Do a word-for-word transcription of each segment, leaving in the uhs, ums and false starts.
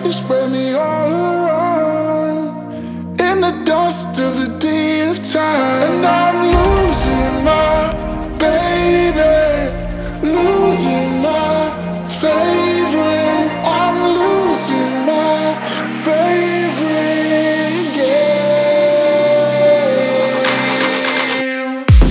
You spread me all around in the dust of the deed of time. And I'm losing my baby, losing my favorite. I'm losing my favorite game.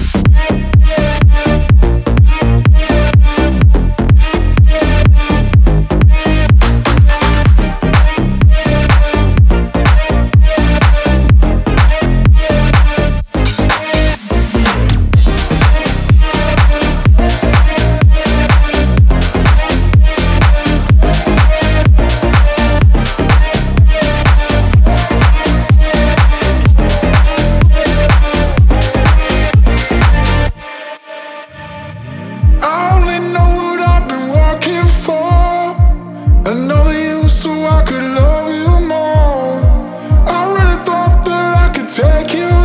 I only know what I've been working for. Another you so I could love you more. I really thought that I could take you